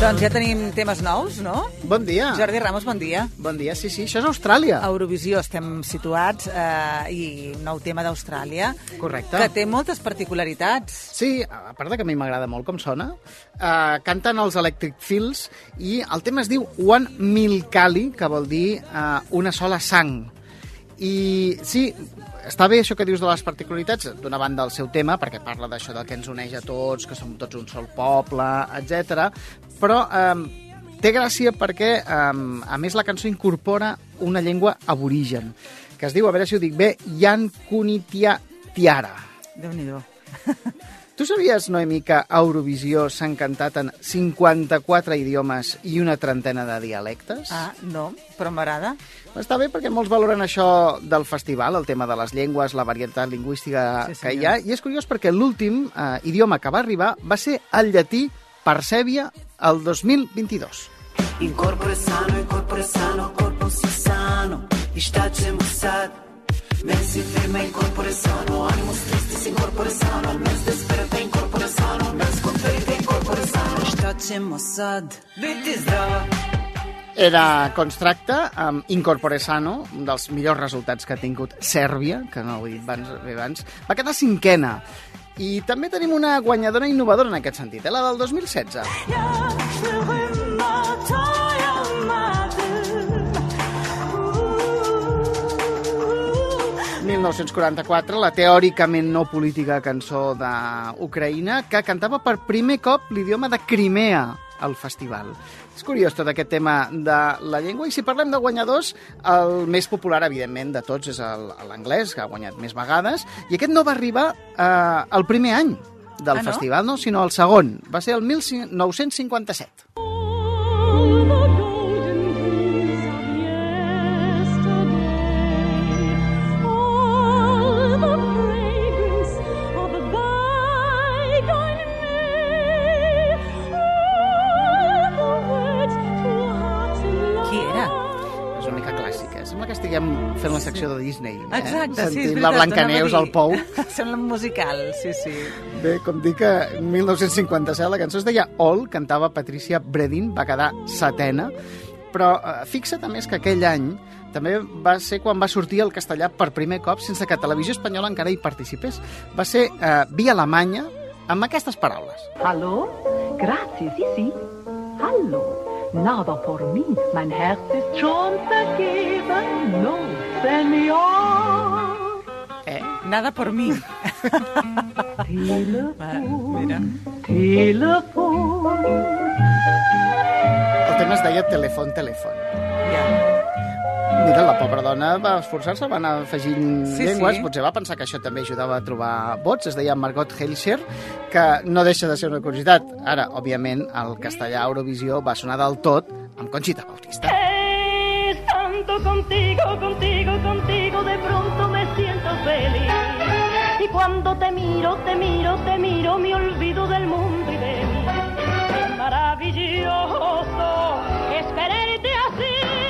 Doncs ja tenim temes nous, no? Bon dia. Jordi Ramos, bon dia. Bon dia, sí, això és Austràlia. A Eurovisió estem situats i un nou tema d'Austràlia. Correcte. Que té moltes particularitats. Sí, a part que a mi m'agrada molt com sona. Canten els Electric Fields i el tema es diu One Milkali, que vol dir una sola sang. I sí, està bé això que dius de les particularitats, d'una banda el seu tema, perquè parla d'això del que ens uneix a tots, que som tots un sol poble, etc. Però té gràcia perquè, a més, la cançó incorpora una llengua aborigen, que es diu, a veure si ho dic bé, Yankunytjatjara. Déu-n'hi-do. Tu sabies, Noemi, que a Eurovisió s'han cantat en 54 idiomes i una trentena de dialectes? Ah, no, però m'agrada. Està bé perquè molts valoren això del festival, el tema de les llengües, la varietat lingüística que hi ha, i és curiós perquè l'últim idioma que va arribar va ser el llatí per Sèrbia el 2022. Incorpore sano, corpus sano, istacem usat. Mensi firme, incorpore sano, animus tristis, incorpore sano, mens desperate, incorpore sano, mens conferite, incorpore sano, istacem usat. Viti zdrava. Era Constracta, amb Incorpore Sano, un dels millors resultats que ha tingut Sèrbia, que no ho he dit abans, va quedar cinquena. I també tenim una guanyadora innovadora en aquest sentit, la del 2016. 1944, la teòricament no política cançó d'Ucraïna, que cantava per primer cop l'idioma de Crimea al festival. És curiós tot aquest tema de la llengua, i si parlem de guanyadors, el més popular, evidentment, de tots és l'anglès, que ha guanyat més vegades, i aquest no va arribar el primer any del festival, no? Sinó el segon. Va ser el 1957. Sembla que estiguem fent la secció de Disney. Exacte, sí, és veritat. Sentint la Blancaneus al pou. Sembla musical, sí. Bé, com dic, en 1957 la cançó es deia All, cantava Patricia Bredin, va quedar setena, però fixa't a més que aquell any també va ser quan va sortir el castellà per primer cop, sense que Televisió Espanyola encara hi participés. Va ser via Alemanya, amb aquestes paraules. Hallo? Grazie, sí. Hallo? Nada por mí, mein Herz ist schon vergeben, no, Senor. Nada por mí. Telefon. El tema es deia Telefon. Mira, la pobra dona va esforçar-se, va anar afegint llengües, potser va pensar que això també ajudava a trobar vots, es deia Margot Heilscher, que no deixa de ser una curiositat. Ara, òbviament, el castellà a Eurovisió va sonar del tot amb Conchita Bautista. Estando contigo, de pronto me siento feliz. Y cuando te miro, me olvido del mundo y de mí. Es maravilloso es quererte así.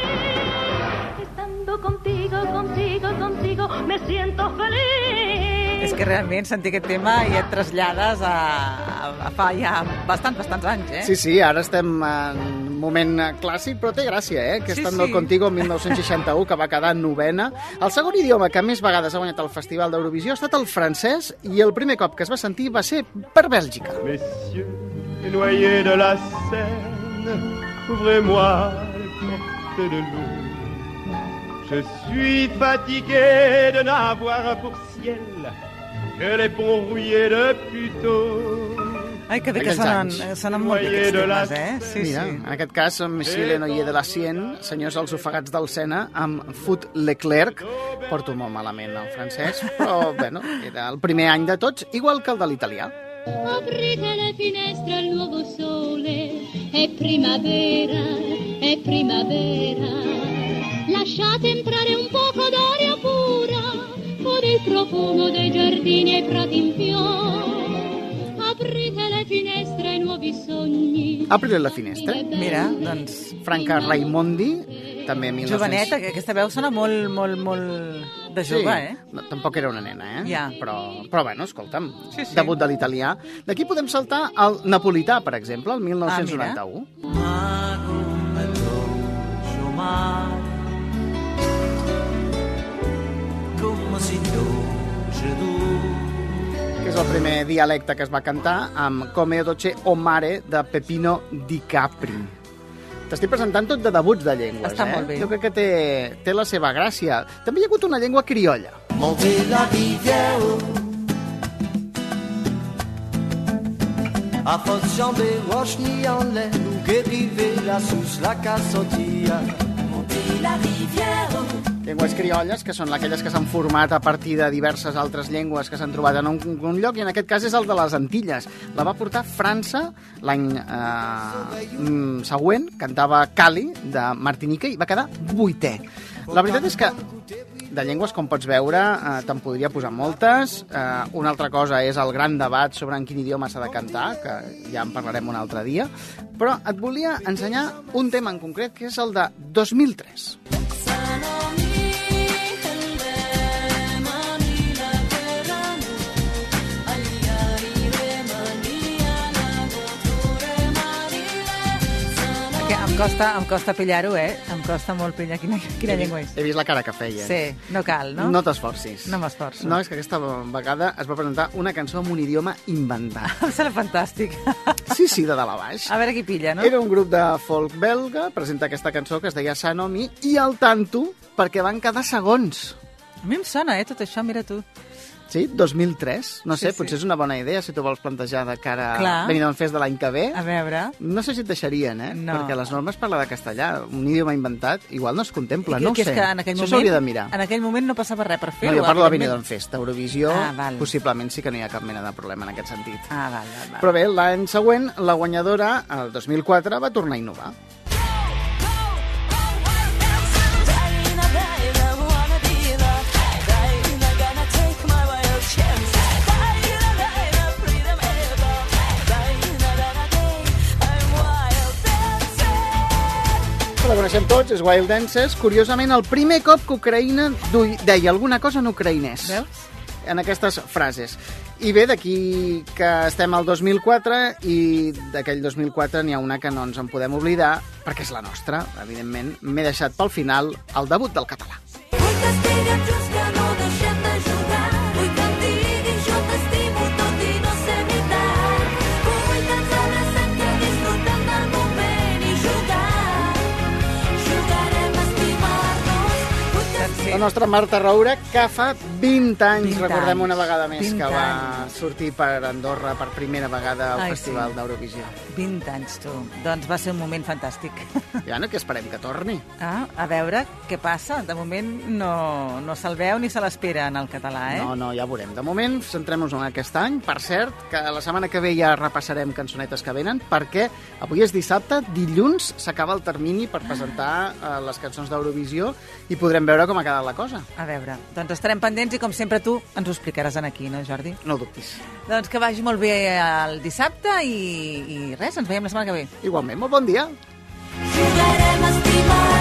Contigo, me siento feliz. És que realment sentir aquest tema ja et trasllades a fa ja bastants anys, Sí, ara estem en un moment clàssic, però té gràcia, que Estando Contigo, 1961, que va quedar novena. El segon idioma que més vegades ha guanyat el Festival d'Eurovisió ha estat el francès, i el primer cop que es va sentir va ser per Bèlgica. Messieurs, les noyés de la Seine, ouvrez-moi les portes de l'eau. Je suis fatigué de n'avoir pour ciel que les ponts rouillés de Puteaux. Ai, que bé que sonen molt bé aquests temes, Mira, en aquest cas, Monsieur le Noyer de la Sienne, senyors els ofegats del Sena, amb Foot Leclerc. Porto molt malament el francès, però, bueno, era el primer any de tots, igual que el de l'italià. Aprite le finestre al nuovo sole, è primavera, è primavera. Lasciate entrare un poco d'aria pura, con il profumo dei giardini e prati in fiore. Aprite le finestre ai nuovi sogni. Aprite la finestra. Mira, doncs... Franca Raimondi, també 1900... Joveneta, que aquesta veu sona molt de jove, sí. No, tampoc era una nena, Ja. Però bueno, escolta'm, Sí. debut de l'italià. D'aquí podem saltar al napolità, per exemple, el 1991. Ma come dolce mare, come si dolce tu. Que és el primer dialecte que es va cantar amb Come dolce o mare de Peppino Di Capri. T'estic presentant tot de debuts de llengües, Està molt bé. Jo crec que té la seva gràcia. També hi ha hagut una llengua criolla. Monter la rivière, a fonction des roches ni en l'air, que river la sous la cassotia. Monter la rivière. Llengües criolles, que són aquelles que s'han format a partir de diverses altres llengües que s'han trobat en un lloc, i en aquest cas és el de les Antilles. La va portar França l'any següent, cantava Cali, de Martinica, i va quedar 8è. La veritat és que de llengües, com pots veure, te'n podria posar moltes. Una altra cosa és el gran debat sobre en quin idioma s'ha de cantar, que ja en parlarem un altre dia, però et volia ensenyar un tema en concret, que és el de 2003. Em costa pillar-ho, Em costa molt pillar quina llengua és. He vist la cara que feia. Sí, no cal, no? No t'esforcis. No m'esforço. No, és que aquesta vegada es va presentar una cançó amb un idioma inventat. Serà fantàstic. Sí, de dalt a baix. A veure qui pilla, no? Era un grup de folk belga, presenta aquesta cançó que es deia Sanomi, i al tanto, perquè van quedar segons. A mi em sona, tot això, mira tu. Sí, 2003. No sé, Sí. potser és una bona idea si tu vols plantejar de cara Clar. a Benidorm Fest de l'any que ve. A veure... No sé si et deixarien, No. Perquè les normes parla de castellà. Un idioma inventat igual no es contempla, no ho que sé. és que en aquell Això moment, s'hauria de mirar. En aquell moment no passava res per No, fer-ho. jo parlo de evidentment. Benidorm Fest. Eurovisió, val. possiblement sí que no hi ha cap mena de problema en aquest sentit. Val. Però bé, l'any següent, la guanyadora, el 2004, va tornar a innovar. La coneixem tots, és Wild Dances. Curiosament, el primer cop que Ucraïna deia alguna cosa en ucraïnès. Veus? En aquestes frases. I bé, d'aquí que estem al 2004, i d'aquell 2004 n'hi ha una que no ens en podem oblidar, perquè és la nostra, evidentment. M'he deixat pel final el debut del català. La nostra Marta Roura, que fa 20 anys, recordem una vegada més, que va sortir per Andorra per primera vegada al Festival d'Eurovisió. 20 anys, tu. Doncs va ser un moment fantàstic. I ara que esperem que torni. A veure què passa. De moment no se'l veu ni se l'espera en el català, No, ja veurem. De moment, centrem-nos en aquest any. Per cert, que la setmana que ve ja repassarem cançonetes que venen, perquè avui és dissabte, dilluns s'acaba el termini per presentar les cançons d'Eurovisió i podrem veure com ha quedat la cosa. A veure, doncs estarem pendents i com sempre tu ens ho explicaràs aquí, no, Jordi? No ho dubtis. Doncs que vagi molt bé el dissabte i res, ens veiem la setmana que ve. Igualment, molt bon dia. Jugarem a estimar